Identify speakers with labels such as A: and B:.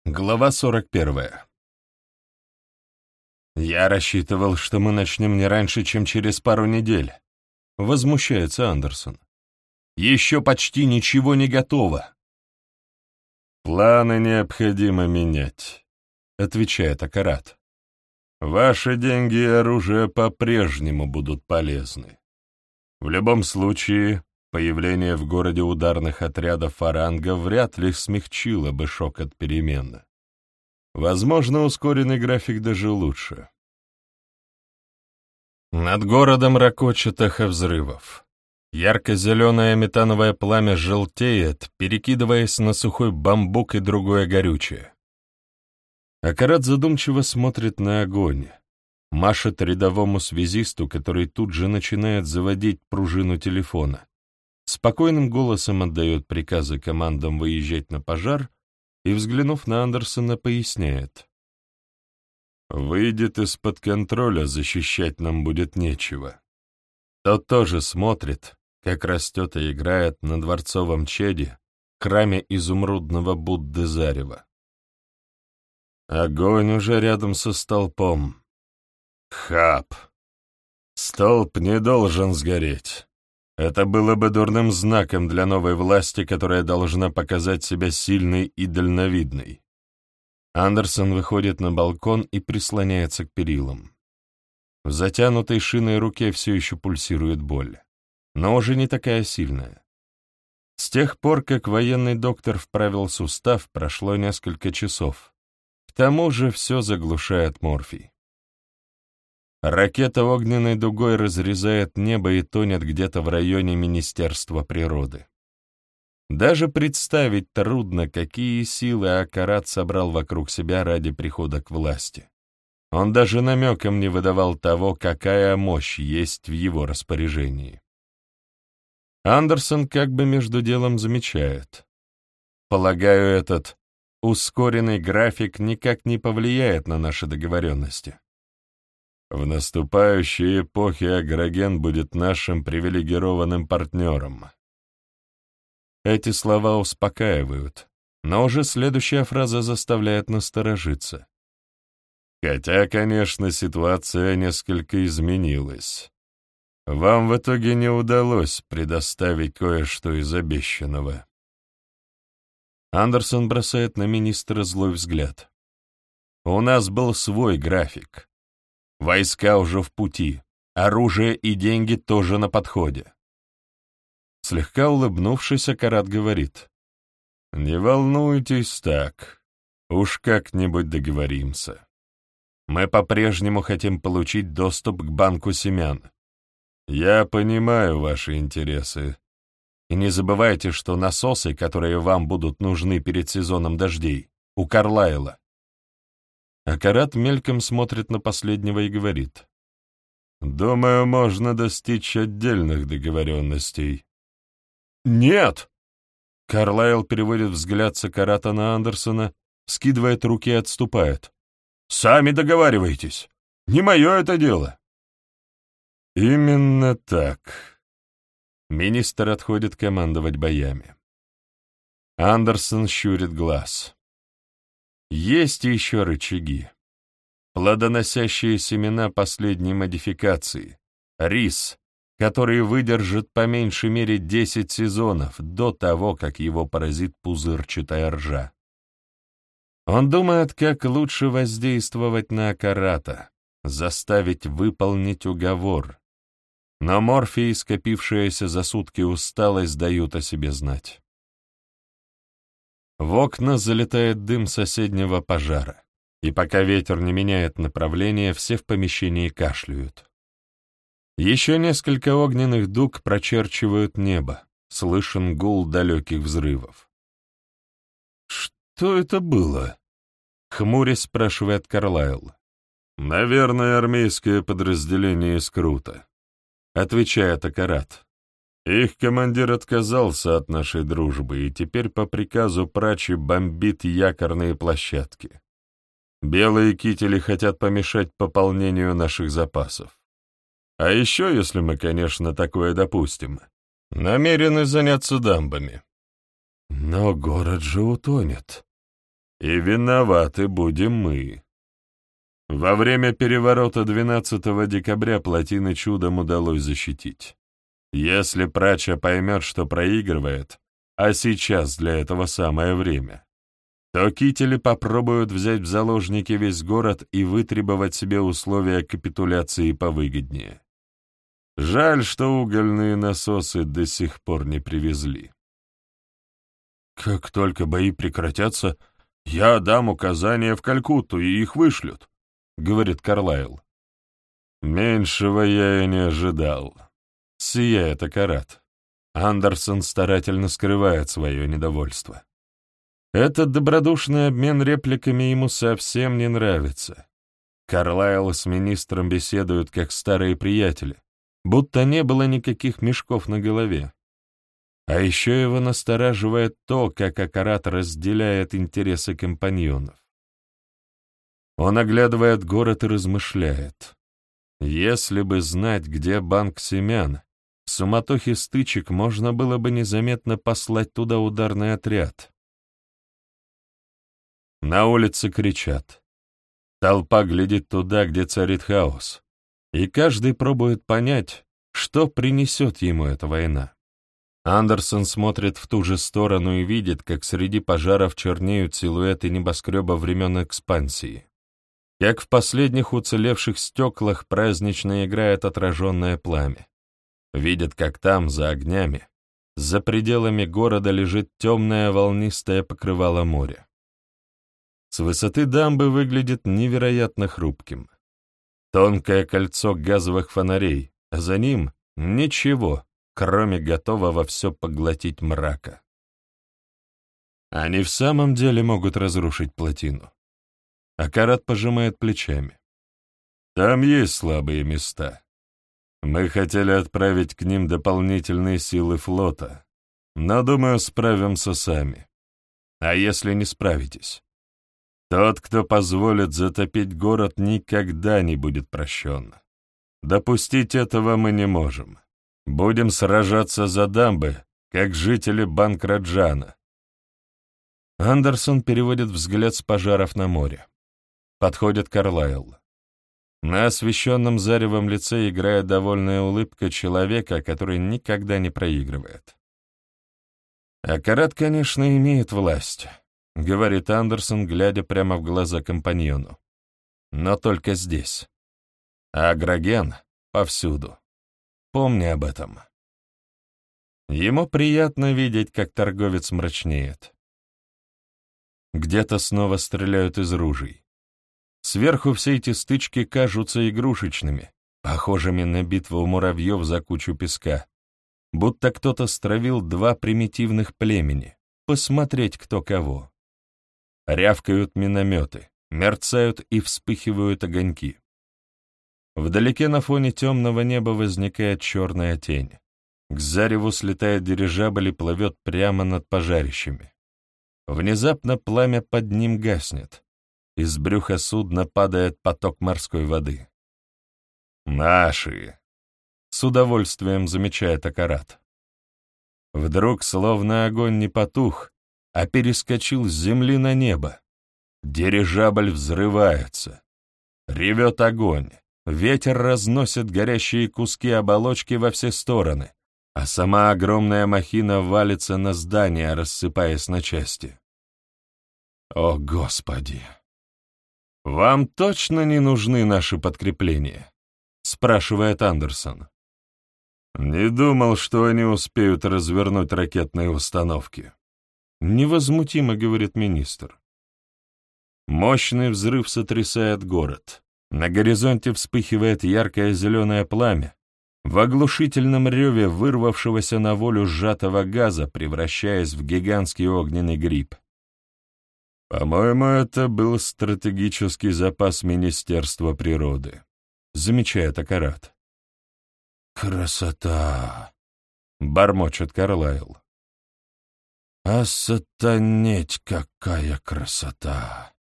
A: Глава 41. «Я рассчитывал, что мы начнем не раньше, чем через пару недель», — возмущается Андерсон. «Еще почти ничего не готово». «Планы необходимо менять», — отвечает Акарат. «Ваши деньги и оружие по-прежнему будут полезны. В любом случае, появление в городе ударных отрядов фаранга вряд ли смягчило бы шок от перемен. Возможно, ускоренный график даже лучше». Над городом рокочет эхо взрывов. Ярко-зеленое метановое пламя желтеет, перекидываясь на сухой бамбук и другое горючее. Акарат задумчиво смотрит на огонь, машет рядовому связисту, который тут же начинает заводить пружину телефона, спокойным голосом отдает приказы командам выезжать на пожар и, взглянув на Андерсона, поясняет. «Выйдет из-под контроля, защищать нам будет нечего». Тот тоже смотрит, как растет и играет на дворцовом чаде, храме изумрудного Будды Зарева. Огонь уже рядом со столпом. Хап! Столб не должен сгореть. Это было бы дурным знаком для новой власти, которая должна показать себя сильной и дальновидной. Андерсон выходит на балкон и прислоняется к перилам. В затянутой шиной руке все еще пульсирует боль, но уже не такая сильная. С тех пор, как военный доктор вправил сустав, прошло несколько часов. К тому же все заглушает морфий. Ракета огненной дугой разрезает небо и тонет где-то в районе Министерства природы. Даже представить трудно, какие силы Акарат собрал вокруг себя ради прихода к власти. Он даже намеком не выдавал того, какая мощь есть в его распоряжении. Андерсон как бы между делом замечает. Полагаю, этот ускоренный график никак не повлияет на наши договоренности. В наступающей эпохе Агроген будет нашим привилегированным партнером. Эти слова успокаивают, но уже следующая фраза заставляет насторожиться. Хотя, конечно, ситуация несколько изменилась. Вам в итоге не удалось предоставить кое-что из обещанного. Андерсон бросает на министра злой взгляд. У нас был свой график. Войска уже в пути, оружие и деньги тоже на подходе. Слегка улыбнувшись, Акарат говорит. «Не волнуйтесь так, уж как-нибудь договоримся. Мы по-прежнему хотим получить доступ к банку семян. Я понимаю ваши интересы. И не забывайте, что насосы, которые вам будут нужны перед сезоном дождей, у Карлайла». Акарат мельком смотрит на последнего и говорит. «Думаю, можно достичь отдельных договоренностей». «Нет!» Карлайл переводит взгляд с Акарата на Андерсона, скидывает руки и отступает. «Сами договаривайтесь. Не мое это дело». «Именно так». Министр отходит командовать боями. Андерсон щурит глаз. Есть еще рычаги. Плодоносящие семена последней модификации. Рис, который выдержит по меньшей мере 10 сезонов до того, как его поразит пузырчатая ржа. Он думает, как лучше воздействовать на Акарата, заставить выполнить уговор. Но морфий, скопившаяся за сутки усталость, дают о себе знать. В окна залетает дым соседнего пожара, и пока ветер не меняет направление, все в помещении кашляют. Еще несколько огненных дуг прочерчивают небо, слышен гул далеких взрывов. «Что это было?» — хмурясь спрашивает Карлайл. «Наверное, армейское подразделение из Крута», — отвечает Акарат. «Их командир отказался от нашей дружбы и теперь по приказу Прачи бомбит якорные площадки. Белые кители хотят помешать пополнению наших запасов. А еще, если мы, конечно, такое допустим, намерены заняться дамбами». «Но город же утонет». И виноваты будем мы. Во время переворота 12 декабря плотины чудом удалось защитить. Если Прача поймет, что проигрывает, а сейчас для этого самое время, то кители попробуют взять в заложники весь город и вытребовать себе условия капитуляции повыгоднее. Жаль, что угольные насосы до сих пор не привезли. «Как только бои прекратятся, я дам указания в Калькутту, и их вышлют», — говорит Карлайл. «Меньшего я и не ожидал», — сияет Акарат. Андерсон старательно скрывает свое недовольство. Этот добродушный обмен репликами ему совсем не нравится. Карлайл с министром беседуют как старые приятели, будто не было никаких мешков на голове. А еще его настораживает то, как Акарат разделяет интересы компаньонов. Он оглядывает город и размышляет. Если бы знать, где банк семян, в суматохе стычек можно было бы незаметно послать туда ударный отряд. На улице кричат. Толпа глядит туда, где царит хаос, и каждый пробует понять, что принесет ему эта война. Андерсон смотрит в ту же сторону и видит, как среди пожаров чернеют силуэты небоскреба времен экспансии, как в последних уцелевших стеклах празднично играет отраженное пламя. Видит, как там, за огнями, за пределами города лежит темное волнистое покрывало моря. С высоты дамбы выглядит невероятно хрупким. Тонкое кольцо газовых фонарей, а за ним ничего, кроме готового все поглотить мрака. Они в самом деле могут разрушить плотину. Акарат пожимает плечами. Там есть слабые места. Мы хотели отправить к ним дополнительные силы флота, но, думаю, справимся сами. А если не справитесь? Тот, кто позволит затопить город, никогда не будет прощен. Допустить этого мы не можем. Будем сражаться за дамбы, как жители Банкраджана. Андерсон переводит взгляд с пожаров на море. Подходит Карлайл. На освещенном заревом лице играет довольная улыбка человека, который никогда не проигрывает. «Акарат, конечно, имеет власть», — говорит Андерсон, глядя прямо в глаза компаньону. «Но только здесь. А Агроген повсюду. Помни об этом». Ему приятно видеть, как торговец мрачнеет. Где-то снова стреляют из ружей. Сверху все эти стычки кажутся игрушечными, похожими на битву муравьев за кучу песка, будто кто-то стравил два примитивных племени, посмотреть кто кого. Рявкают минометы, мерцают и вспыхивают огоньки. Вдалеке на фоне темного неба возникает черная тень. К зареву слетает дирижабль и плывет прямо над пожарищами. Внезапно пламя под ним гаснет. Из брюха судна падает поток морской воды. «Наши!» — с удовольствием замечает Акарат. Вдруг, словно огонь не потух, а перескочил с земли на небо. Дирижабль взрывается. Ревет огонь. Ветер разносит горящие куски оболочки во все стороны, а сама огромная махина валится на здание, рассыпаясь на части. О, Господи! «Вам точно не нужны наши подкрепления?» — спрашивает Андерсон. «Не думал, что они успеют развернуть ракетные установки», — невозмутимо говорит министр. Мощный взрыв сотрясает город. На горизонте вспыхивает яркое зеленое пламя, в оглушительном реве вырвавшегося на волю сжатого газа, превращаясь в гигантский огненный гриб. «По-моему, это был стратегический запас Министерства природы», — замечает Акарат. «Красота!» — бормочет Карлайл. «А сатанеть, какая красота!»